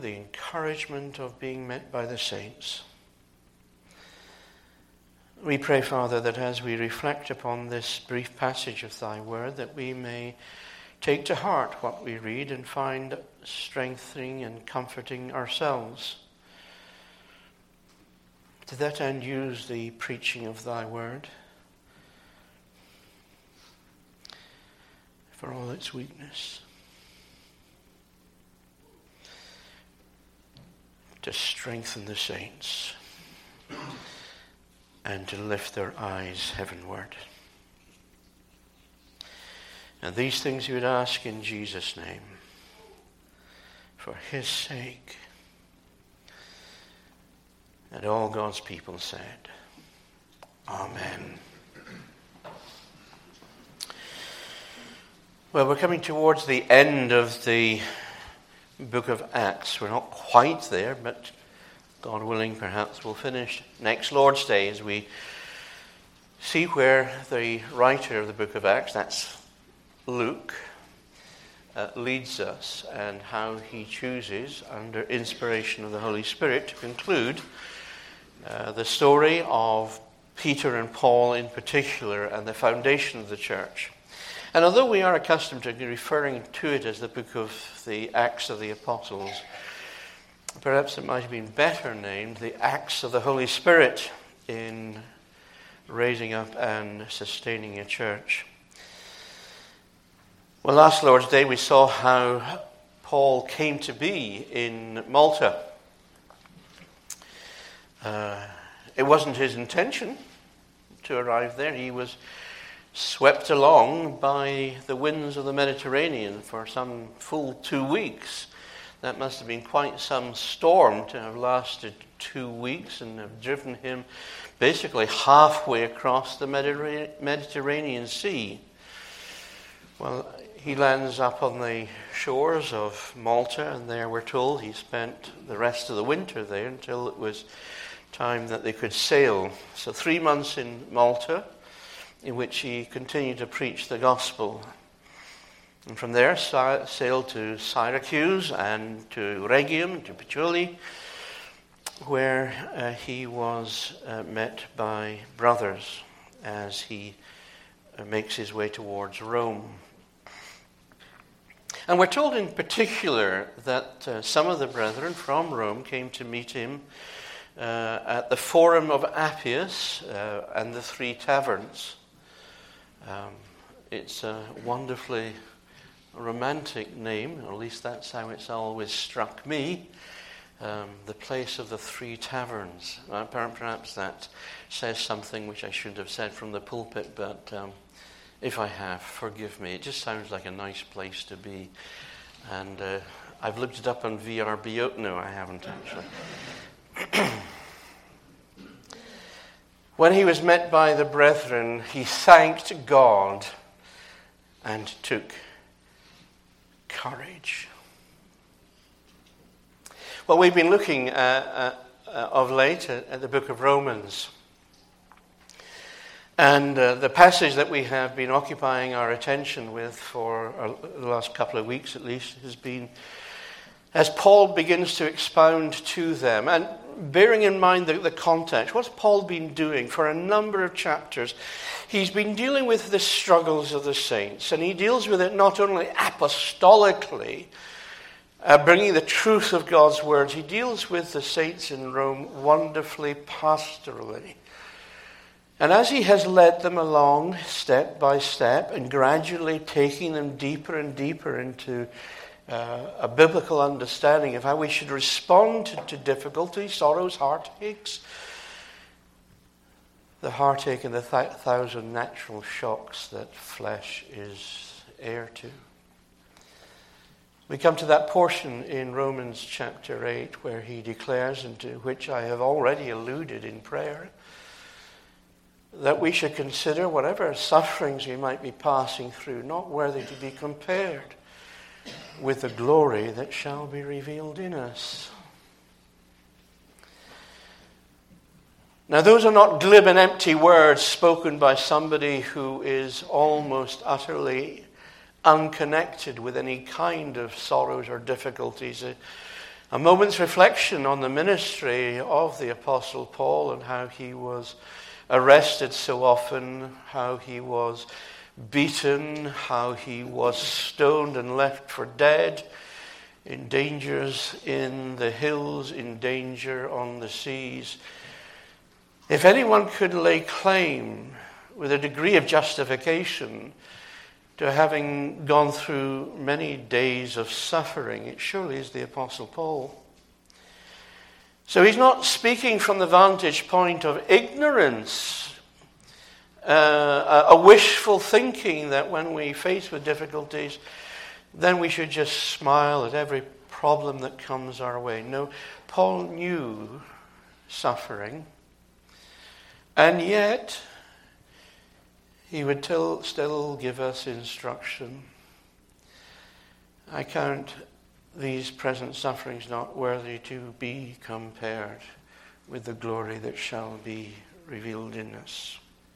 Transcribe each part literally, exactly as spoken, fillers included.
the encouragement of being met by the saints. We pray, Father, that as we reflect upon this brief passage of thy word, that we may take to heart what we read and find strengthening and comforting ourselves. To that end, use the preaching of thy word for all its weakness, to strengthen the saints and to lift their eyes heavenward. And these things we would ask in Jesus' name, for his sake. And all God's people said, Amen. Well, we're coming towards the end of the book of Acts. We're not quite there, but God willing, perhaps we'll finish next Lord's Day as we see where the writer of the book of Acts, that's Luke, uh, leads us and how he chooses, under inspiration of the Holy Spirit, to conclude uh, the story of Peter and Paul in particular and the foundation of the church. And although we are accustomed to referring to it as the book of the Acts of the Apostles, perhaps it might have been better named the Acts of the Holy Spirit in raising up and sustaining a church. Well, last Lord's Day we saw how Paul came to be in Malta. Uh, it wasn't his intention to arrive there. He was swept along by the winds of the Mediterranean for some full two weeks. That must have been quite some storm to have lasted two weeks and have driven him basically halfway across the Mediterranean Sea. Well, he lands up on the shores of Malta, and there we're told he spent the rest of the winter there until it was time that they could sail. So three months in Malta, in which he continued to preach the gospel. And from there sailed to Syracuse and to Rhegium, to Puteoli, where uh, he was uh, met by brothers as he uh, makes his way towards Rome. And we're told in particular that uh, some of the brethren from Rome came to meet him uh, at the Forum of Appius uh, and the Three Taverns. Um, it's a wonderfully romantic name, or at least that's how it's always struck me. Um, the place of the Three Taverns. Uh, perhaps that says something which I shouldn't have said from the pulpit, but um, if I have, forgive me. It just sounds like a nice place to be. And uh, I've looked it up on V R B O. No, I haven't actually. When he was met by the brethren, he thanked God and took courage. Well, we've been looking uh, uh, of late at, at the book of Romans. And uh, the passage that we have been occupying our attention with for uh, the last couple of weeks at least has been as Paul begins to expound to them. And bearing in mind the, the context, what's Paul been doing for a number of chapters? He's been dealing with the struggles of the saints, and he deals with it not only apostolically, uh, bringing the truth of God's word. He deals with the saints in Rome wonderfully pastorally. And as he has led them along step by step and gradually taking them deeper and deeper into uh, a biblical understanding of how we should respond to, to difficulty, sorrows, heartaches, the heartache and the th- thousand natural shocks that flesh is heir to. We come to that portion in Romans chapter eight where he declares, and to which I have already alluded in prayer, that we should consider whatever sufferings we might be passing through not worthy to be compared with the glory that shall be revealed in us. Now, those are not glib and empty words spoken by somebody who is almost utterly unconnected with any kind of sorrows or difficulties. A moment's reflection on the ministry of the Apostle Paul and how he was arrested so often, how he was beaten, how he was stoned and left for dead, in dangers in the hills, in danger on the seas. If anyone could lay claim with a degree of justification to having gone through many days of suffering, it surely is the Apostle Paul. So he's not speaking from the vantage point of ignorance, uh, a wishful thinking that when we face with difficulties, then we should just smile at every problem that comes our way. No, Paul knew suffering, and yet he would till, still give us instruction. I count these present sufferings not worthy to be compared with the glory that shall be revealed in us.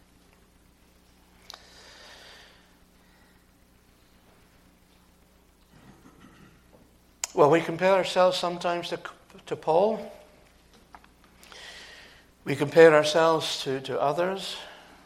Well, we compare ourselves sometimes to, to Paul. We compare ourselves to, to others.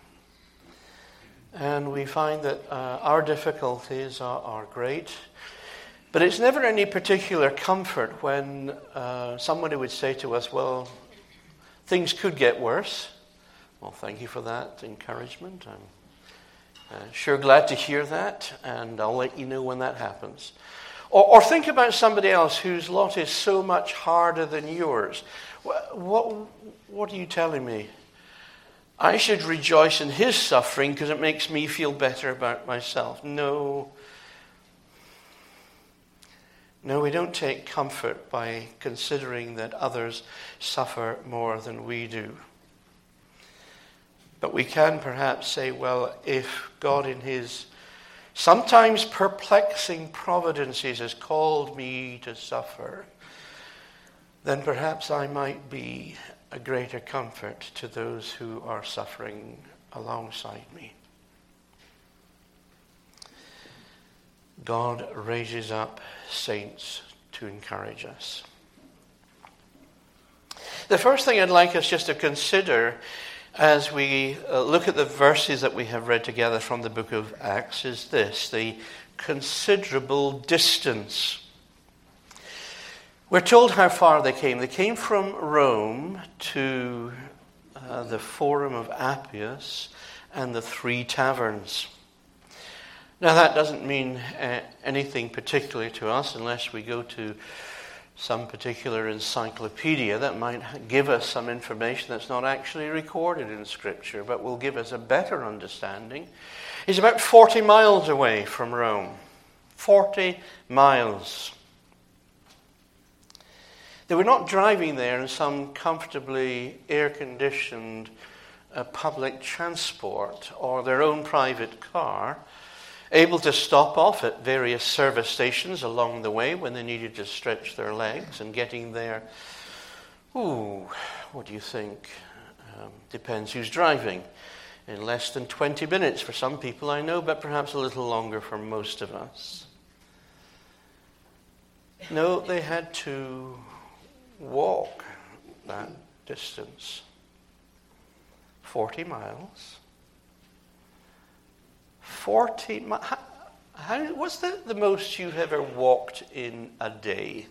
And we find that uh, our difficulties are, are great. But it's never any particular comfort when uh, somebody would say to us, well, things could get worse. Well, thank you for that encouragement. I'm uh, sure glad to hear that, and I'll let you know when that happens. Or, or think about somebody else whose lot is so much harder than yours. What, what, what are you telling me? I should rejoice in his suffering because it makes me feel better about myself. No. No, we don't take comfort by considering that others suffer more than we do. But we can perhaps say, well, if God in his sometimes perplexing providences has called me to suffer, then perhaps I might be a greater comfort to those who are suffering alongside me. God raises up saints to encourage us. The first thing I'd like us just to consider as we uh, look at the verses that we have read together from the book of Acts is this: the considerable distance. We're told how far they came. They came from Rome to uh, the Forum of Appius and the Three Taverns. Now that doesn't mean uh, anything particularly to us unless we go to some particular encyclopedia that might give us some information that's not actually recorded in Scripture, but will give us a better understanding. It's about forty miles away from Rome. forty miles. They were not driving there in some comfortably air-conditioned uh, public transport or their own private car, able to stop off at various service stations along the way when they needed to stretch their legs, and getting there, ooh, what do you think? Um, depends who's driving. In less than twenty minutes for some people I know, but perhaps a little longer for most of us. No, they had to walk that distance. forty miles. forty miles. How, how, what's the, the most you've ever walked in a day?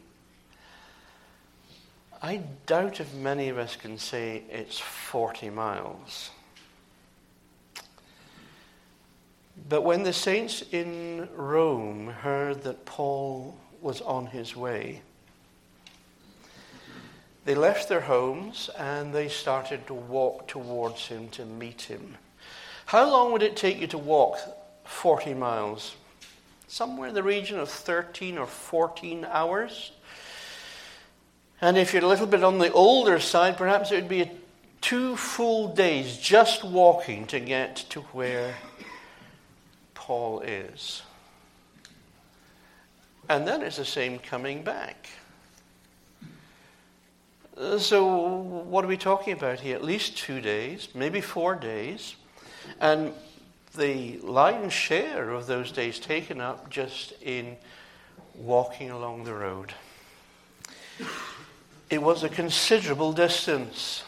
I doubt if many of us can say it's forty miles. But when the saints in Rome heard that Paul was on his way, they left their homes and they started to walk towards him to meet him. How long would it take you to walk forty miles? Somewhere in the region of thirteen or fourteen hours. And if you're a little bit on the older side, perhaps it would be two full days just walking to get to where Paul is. And then it's the same coming back. So what are we talking about here? At least two days, maybe four days. And the lion's share of those days taken up just in walking along the road. It was a considerable distance.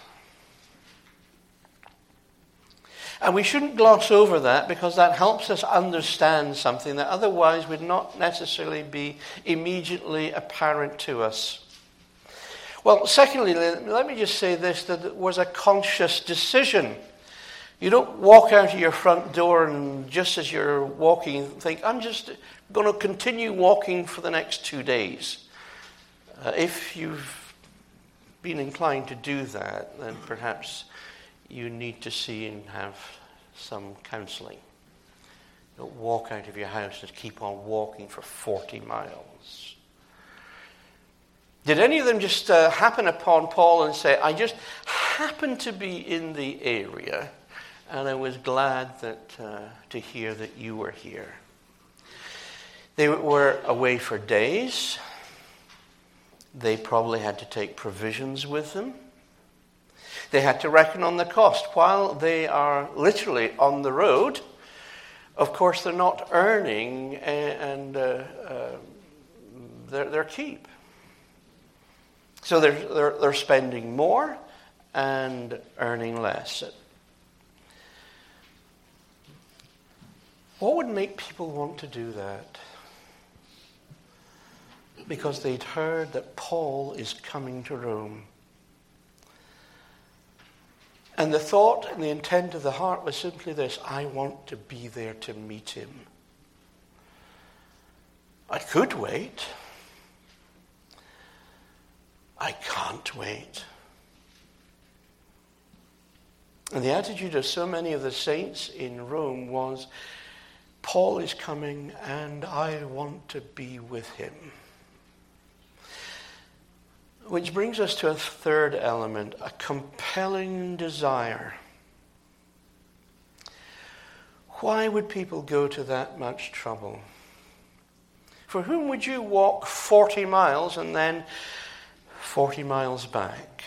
And we shouldn't gloss over that, because that helps us understand something that otherwise would not necessarily be immediately apparent to us. Well, secondly, let me just say this, that it was a conscious decision. You don't walk out of your front door and just as you're walking think, I'm just going to continue walking for the next two days. Uh, if you've been inclined to do that, then perhaps you need to see and have some counseling. Don't walk out of your house and keep on walking for forty miles. Did any of them just uh, happen upon Paul and say, I just happened to be in the area and I was glad that uh, to hear that you were here? They were away for days. They probably had to take provisions with them. They had to reckon on the cost. While they are literally on the road, of course they're not earning and uh, uh, their, their keep. So they're, they're, they're spending more and earning less. What would make people want to do that? Because they'd heard that Paul is coming to Rome. And the thought and the intent of the heart was simply this: I want to be there to meet him. I could wait. I can't wait. And the attitude of so many of the saints in Rome was, Paul is coming and I want to be with him. Which brings us to a third element, a compelling desire. Why would people go to that much trouble? For whom would you walk forty miles and then forty miles back?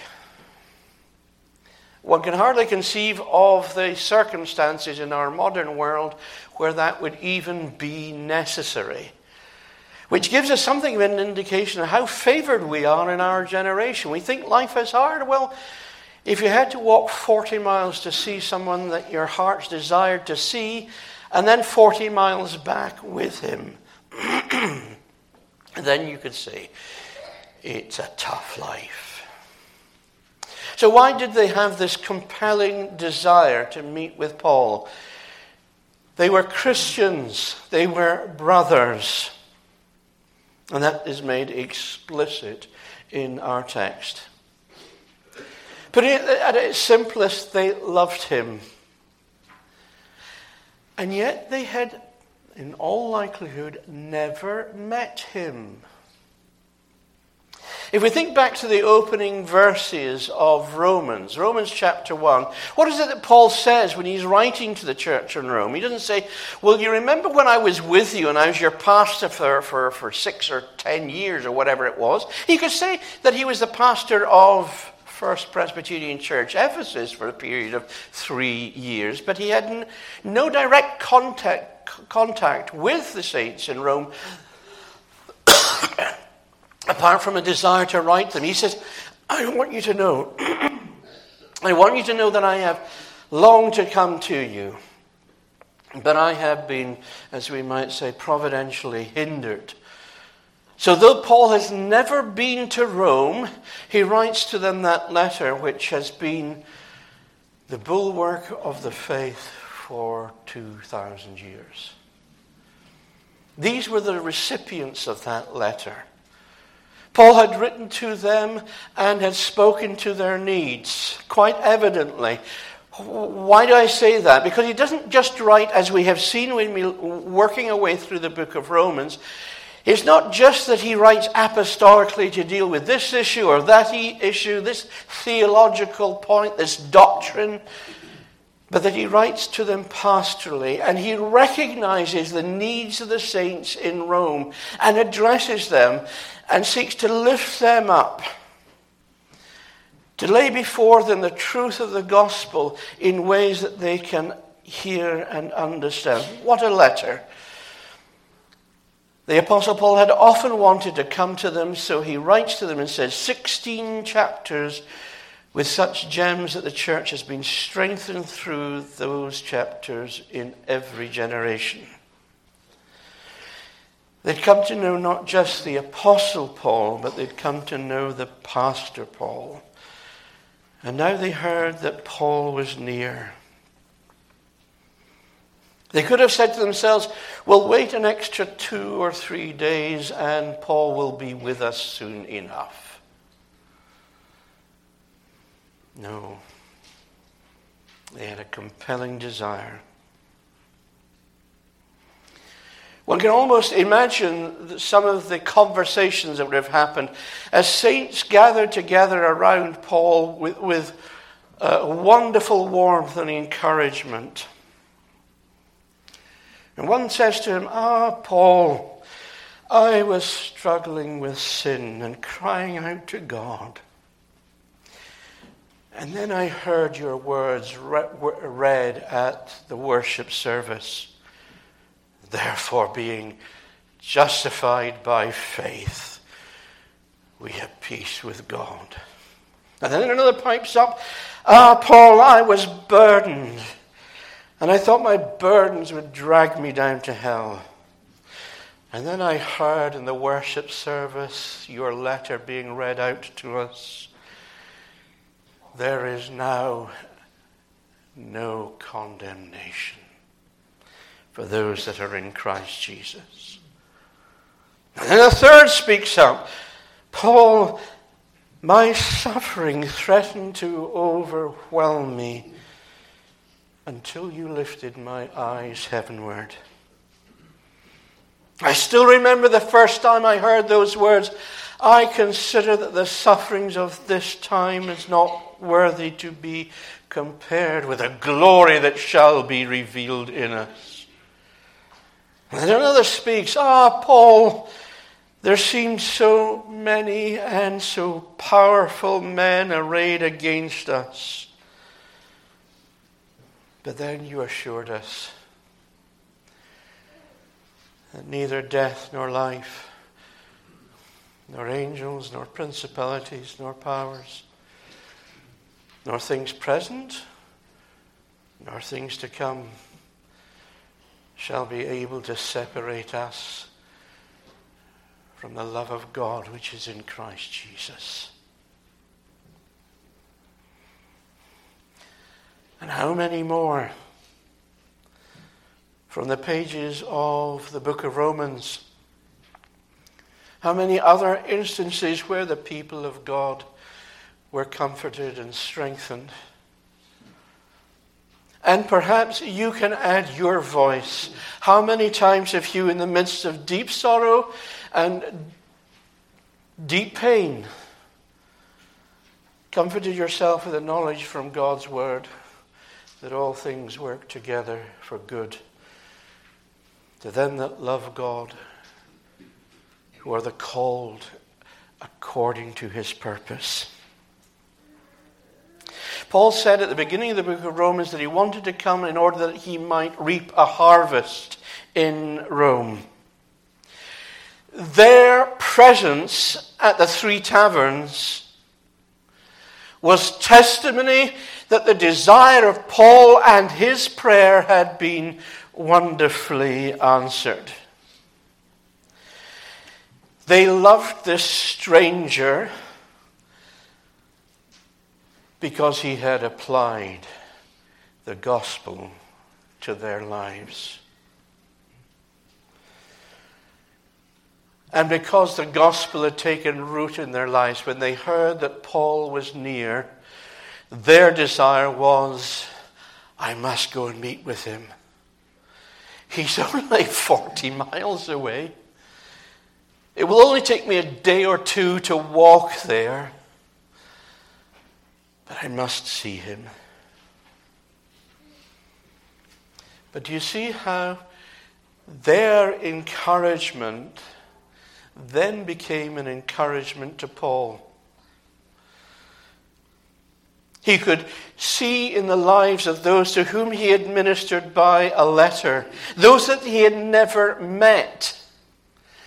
One can hardly conceive of the circumstances in our modern world where that would even be necessary. Which gives us something of an indication of how favored we are in our generation. We think life is hard. Well, if you had to walk forty miles to see someone that your heart's desired to see, and then forty miles back with him, then you could say, it's a tough life. So why did they have this compelling desire to meet with Paul? They were Christians. They were brothers. And that is made explicit in our text. But at its simplest, they loved him. And yet they had, in all likelihood, never met him. If we think back to the opening verses of Romans, Romans chapter one, what is it that Paul says when he's writing to the church in Rome? He doesn't say, well, you remember when I was with you and I was your pastor for, for, for six or ten years or whatever it was? He could say that he was the pastor of First Presbyterian Church, Ephesus, for a period of three years, but he had n- no direct contact, contact with the saints in Rome apart from a desire to write them. He says, I want you to know, I want you to know that I have longed to come to you, but I have been, as we might say, providentially hindered. So though Paul has never been to Rome, he writes to them that letter which has been the bulwark of the faith for two thousand years. These were the recipients of that letter. Paul had written to them and had spoken to their needs, quite evidently. Why do I say that? Because he doesn't just write, as we have seen when we're working our way through the book of Romans. It's not just that he writes apostolically to deal with this issue or that issue, this theological point, this doctrine, but that he writes to them pastorally, and he recognizes the needs of the saints in Rome and addresses them and seeks to lift them up, to lay before them the truth of the gospel in ways that they can hear and understand. What a letter. The Apostle Paul had often wanted to come to them, so he writes to them and says, sixteen chapters with such gems that the church has been strengthened through those chapters in every generation. They'd come to know not just the Apostle Paul, but they'd come to know the Pastor Paul. And now they heard that Paul was near. They could have said to themselves, we'll wait an extra two or three days and Paul will be with us soon enough. No. They had a compelling desire. One can almost imagine some of the conversations that would have happened as saints gathered together around Paul with, with uh, wonderful warmth and encouragement. And one says to him, Ah, Paul, I was struggling with sin and crying out to God. And then I heard your words re- read at the worship service. Therefore, being justified by faith, we have peace with God. And then another pipes up, Ah, Paul, I was burdened. And I thought my burdens would drag me down to hell. And then I heard in the worship service your letter being read out to us. There is now no condemnation for those that are in Christ Jesus. And then a third speaks up. Paul, my suffering threatened to overwhelm me until you lifted my eyes heavenward. I still remember the first time I heard those words. I consider that the sufferings of this time is not worthy to be compared with the glory that shall be revealed in us. And another speaks, Ah, Paul, there seem so many and so powerful men arrayed against us. But then you assured us that neither death nor life, nor angels, nor principalities, nor powers, nor things present, nor things to come, shall be able to separate us from the love of God which is in Christ Jesus. And how many more from the pages of the book of Romans? How many other instances where the people of God were comforted and strengthened? And perhaps you can add your voice. How many times have you, in the midst of deep sorrow and deep pain, comforted yourself with the knowledge from God's word that all things work together for good to them that love God, who are the called according to his purpose? Paul said at the beginning of the book of Romans that he wanted to come in order that he might reap a harvest in Rome. Their presence at the Three Taverns was testimony that the desire of Paul and his prayer had been wonderfully answered. They loved this stranger because he had applied the gospel to their lives. And because the gospel had taken root in their lives, when they heard that Paul was near, their desire was, I must go and meet with him. He's only forty miles away. It will only take me a day or two to walk there. But I must see him. But do you see how their encouragement then became an encouragement to Paul? He could see in the lives of those to whom he had ministered by a letter, those that he had never met,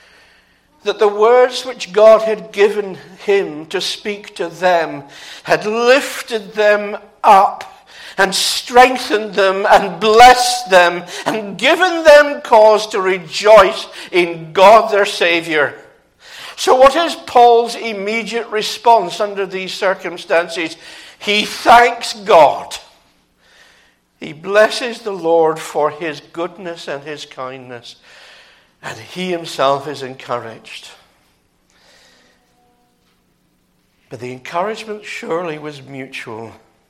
that the words which God had given him to speak to them had lifted them up and strengthened them and blessed them and given them cause to rejoice in God their Savior. So what is Paul's immediate response under these circumstances? He thanks God. He blesses the Lord for his goodness and his kindness. And he himself is encouraged. But the encouragement surely was mutual.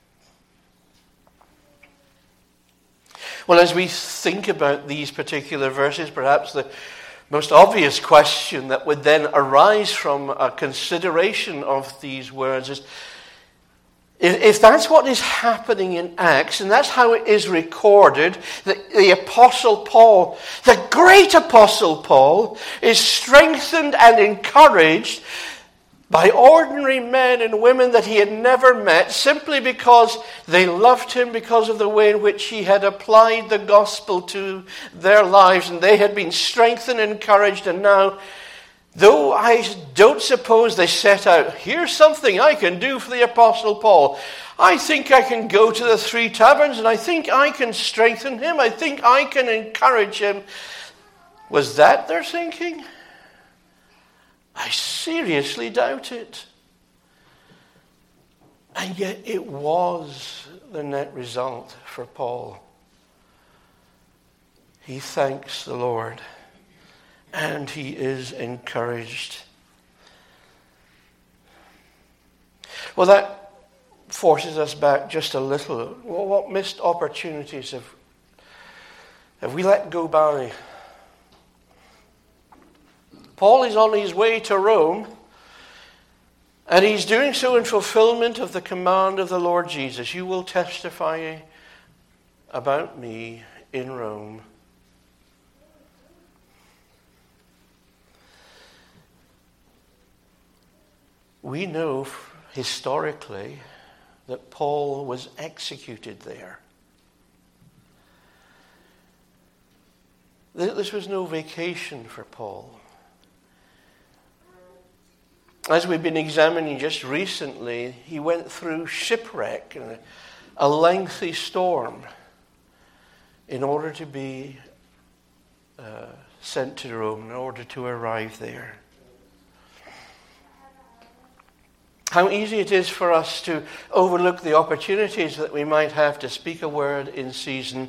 Well, as we think about these particular verses, perhaps the most obvious question that would then arise from a consideration of these words is, if that's what is happening in Acts, and that's how it is recorded, that the Apostle Paul, the great Apostle Paul, is strengthened and encouraged by ordinary men and women that he had never met, simply because they loved him because of the way in which he had applied the gospel to their lives, and they had been strengthened and encouraged, and now, though I don't suppose they set out, here's something I can do for the Apostle Paul. I think I can go to the Three Taverns and I think I can strengthen him. I think I can encourage him. Was that their thinking? I seriously doubt it. And yet it was the net result for Paul. He thanks the Lord. And he is encouraged. Well, that forces us back just a little. Well, what missed opportunities have, have we let go by? Paul is on his way to Rome, and he's doing so in fulfillment of the command of the Lord Jesus. You will testify about me in Rome. We know historically that Paul was executed there. This was no vacation for Paul. As we've been examining just recently, he went through shipwreck and a lengthy storm in order to be uh, sent to Rome, in order to arrive there. How easy it is for us to overlook the opportunities that we might have to speak a word in season,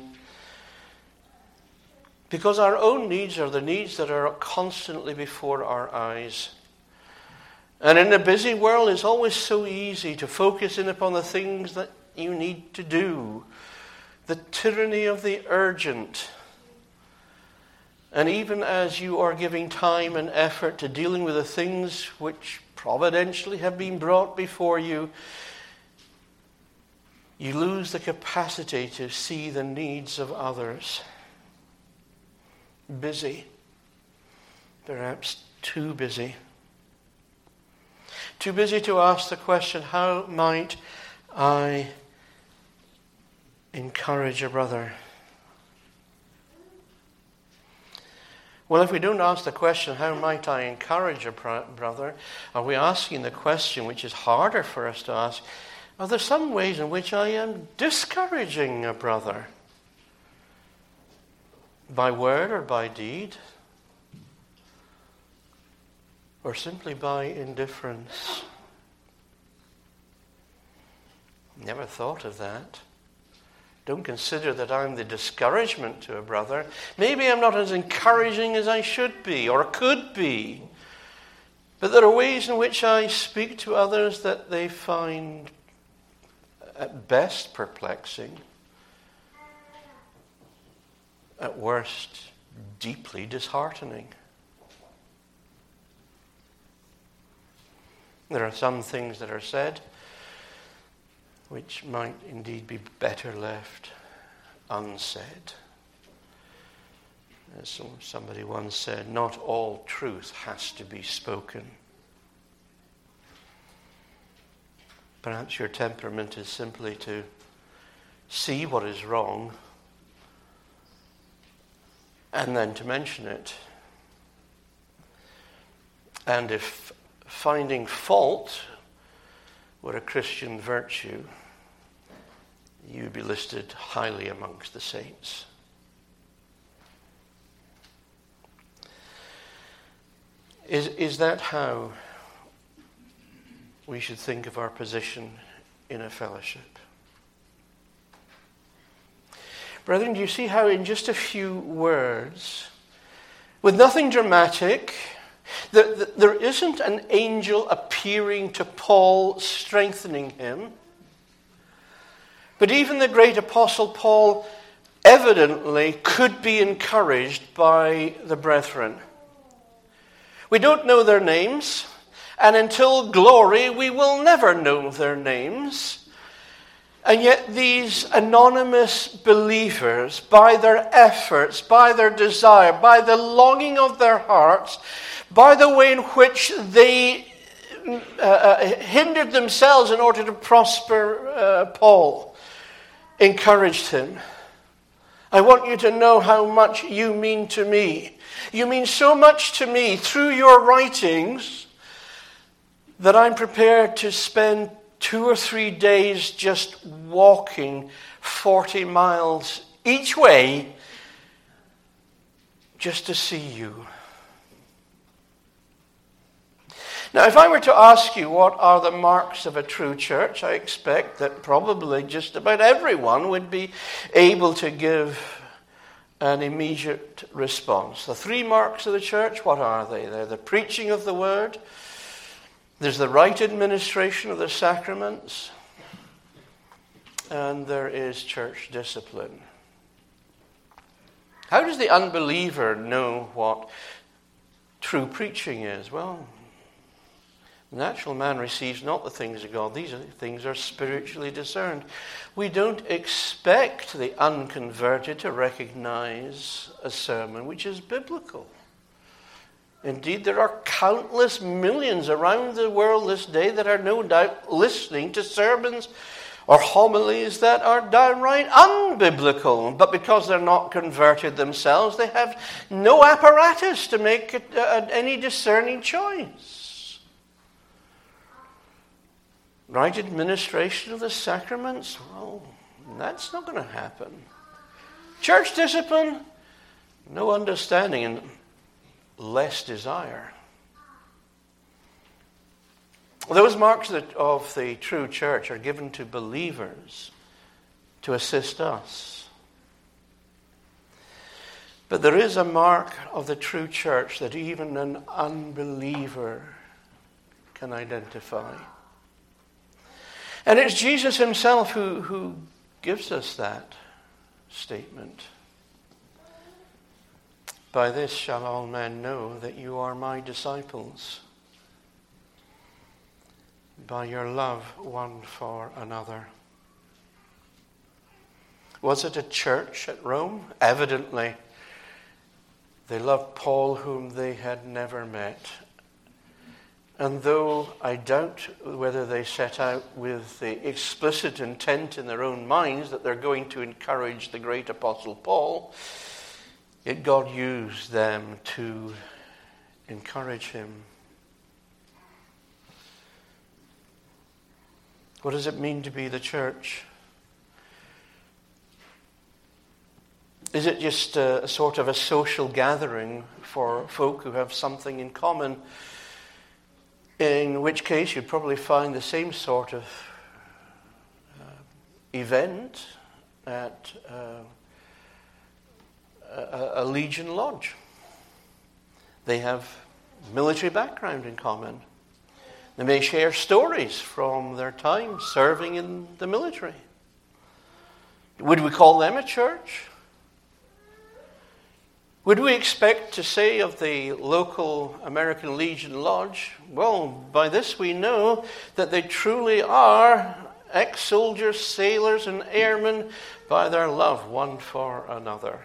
because our own needs are the needs that are constantly before our eyes. And in a busy world, it's always so easy to focus in upon the things that you need to do. The tyranny of the urgent. And even as you are giving time and effort to dealing with the things which providentially have been brought before you, you lose the capacity to see the needs of others. Busy. Perhaps too busy. Too busy to ask the question, how might I encourage a brother? Well, if we don't ask the question, how might I encourage a brother, are we asking the question which is harder for us to ask, are there some ways in which I am discouraging a brother? By word or by deed? Or simply by indifference? Never thought of that. Don't consider that I'm the discouragement to a brother. Maybe I'm not as encouraging as I should be or could be. But there are ways in which I speak to others that they find at best perplexing, at worst deeply disheartening. There are some things that are said which might indeed be better left unsaid. As somebody once said, not all truth has to be spoken. Perhaps your temperament is simply to see what is wrong and then to mention it. And if finding fault were a Christian virtue, you would be listed highly amongst the saints. Is, is that how we should think of our position in a fellowship? Brethren, do you see how in just a few words, with nothing dramatic, there, there isn't an angel appearing to Paul, strengthening him. But even the great apostle Paul evidently could be encouraged by the brethren. We don't know their names, and until glory we will never know their names. And yet these anonymous believers, by their efforts, by their desire, by the longing of their hearts, by the way in which they uh, uh, hindered themselves in order to prosper uh, Paul, encouraged him. I want you to know how much you mean to me. You mean so much to me through your writings that I'm prepared to spend two or three days just walking forty miles each way just to see you. Now, if I were to ask you what are the marks of a true church, I expect that probably just about everyone would be able to give an immediate response. The three marks of the church, what are they? They're the preaching of the word, there's the right administration of the sacraments, and there is church discipline. How does the unbeliever know what true preaching is? Well, the natural man receives not the things of God. These things are spiritually discerned. We don't expect the unconverted to recognize a sermon which is biblical. Indeed, there are countless millions around the world this day that are no doubt listening to sermons or homilies that are downright unbiblical. But because they're not converted themselves, they have no apparatus to make it, uh, any discerning choice. Right administration of the sacraments? Well, that's not going to happen. Church discipline? No understanding and less desire. Those marks of the true church are given to believers to assist us. But there is a mark of the true church that even an unbeliever can identify. And it's Jesus himself who, who gives us that statement. By this shall all men know that you are my disciples, by your love one for another. Was it a church at Rome? Evidently, they loved Paul whom they had never met. And though I doubt whether they set out with the explicit intent in their own minds that they're going to encourage the great apostle Paul, yet God used them to encourage him. What does it mean to be the church? Is it just a, a sort of a social gathering for folk who have something in common? In which case you'd probably find the same sort of uh, event at uh, a, a Legion Lodge. They have military background in common. They may share stories from their time serving in the military. Would we call them a church? Would we expect to say of the local American Legion Lodge, well, by this we know that they truly are ex-soldiers, sailors, and airmen by their love one for another.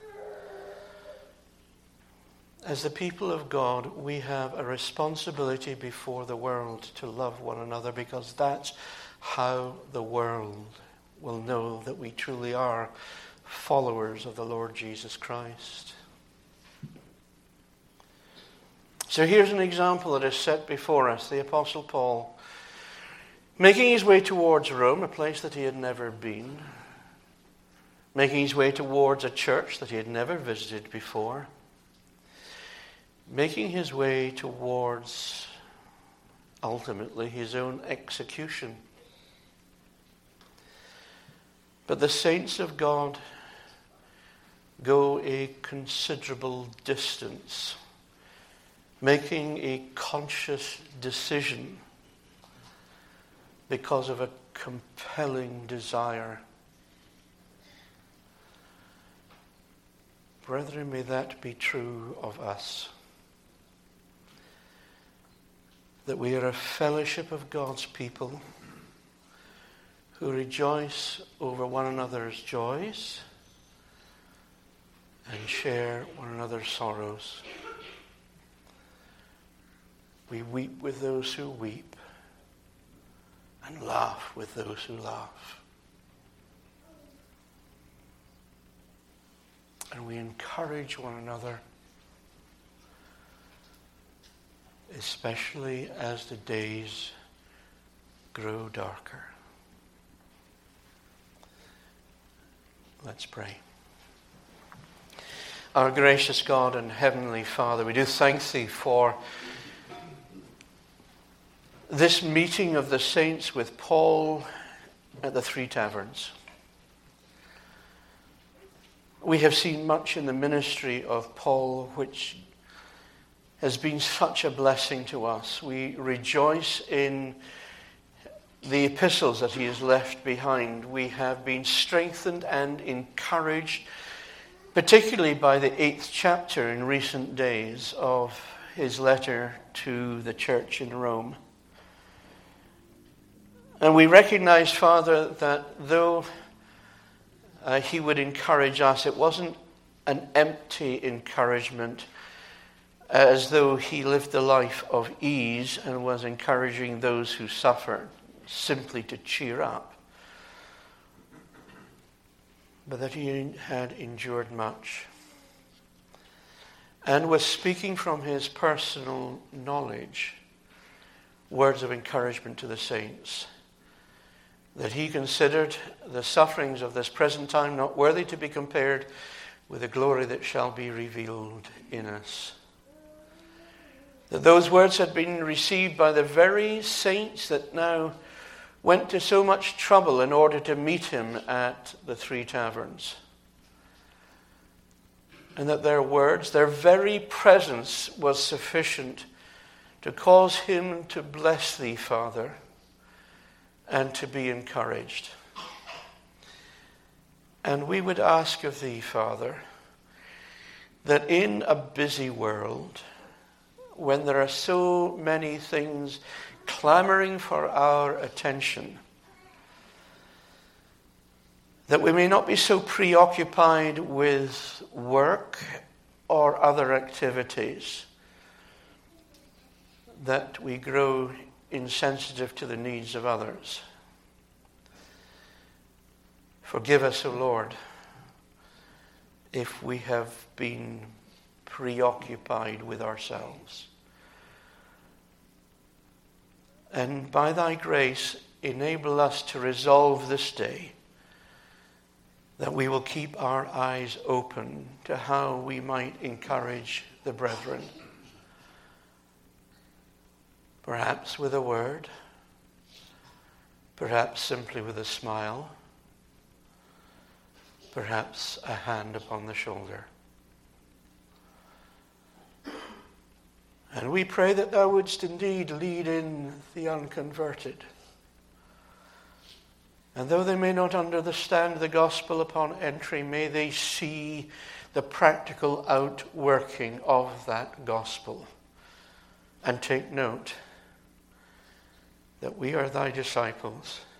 As the people of God, we have a responsibility before the world to love one another, because that's how the world will know that we truly are followers of the Lord Jesus Christ. So here's an example that is set before us. The Apostle Paul, making his way towards Rome, a place that he had never been, making his way towards a church that he had never visited before, making his way towards, ultimately, his own execution. But the saints of God go a considerable distance, making a conscious decision because of a compelling desire. Brethren, may that be true of us. That we are a fellowship of God's people who rejoice over one another's joys and share one another's sorrows. We weep with those who weep and laugh with those who laugh. And we encourage one another, especially as the days grow darker. Let's pray. Our gracious God and Heavenly Father, we do thank Thee for this meeting of the saints with Paul at the Three Taverns. We have seen much in the ministry of Paul which has been such a blessing to us. We rejoice in the epistles that he has left behind. We have been strengthened and encouraged, particularly by the eighth chapter in recent days of his letter to the church in Rome. And we recognize, Father, that though uh, he would encourage us, it wasn't an empty encouragement, as though he lived the life of ease and was encouraging those who suffered simply to cheer up, but that he had endured much and was speaking from his personal knowledge words of encouragement to the saints, that he considered the sufferings of this present time not worthy to be compared with the glory that shall be revealed in us. That those words had been received by the very saints that now went to so much trouble in order to meet him at the Three Taverns. And that their words, their very presence was sufficient to cause him to bless Thee, Father, and to be encouraged. And we would ask of Thee, Father, that in a busy world, when there are so many things clamoring for our attention, that we may not be so preoccupied with work or other activities that we grow insensitive to the needs of others. Forgive us, O Lord, if we have been preoccupied with ourselves. And by Thy grace, enable us to resolve this day that we will keep our eyes open to how we might encourage the brethren. Perhaps with a word, perhaps simply with a smile, perhaps a hand upon the shoulder. And we pray that Thou wouldst indeed lead in the unconverted. And though they may not understand the gospel upon entry, may they see the practical outworking of that gospel and take note that we are Thy disciples